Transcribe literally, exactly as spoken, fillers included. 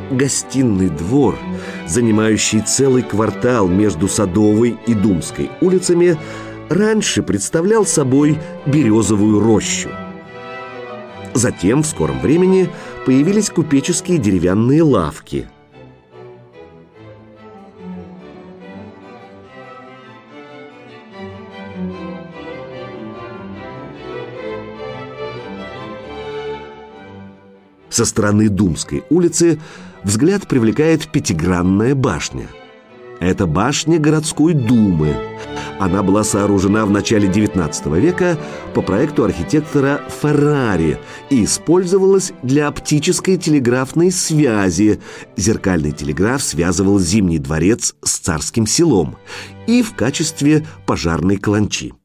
Гостиный двор, занимающий целый квартал между Садовой и Думской улицами, раньше представлял собой березовую рощу. Затем в скором времени появились купеческие деревянные лавки. Со стороны Думской улицы взгляд привлекает пятигранная башня. Это башня городской думы. Она была сооружена в начале девятнадцатого века по проекту архитектора Феррари и использовалась для оптической телеграфной связи. Зеркальный телеграф связывал Зимний дворец с Царским селом и в качестве пожарной каланчи.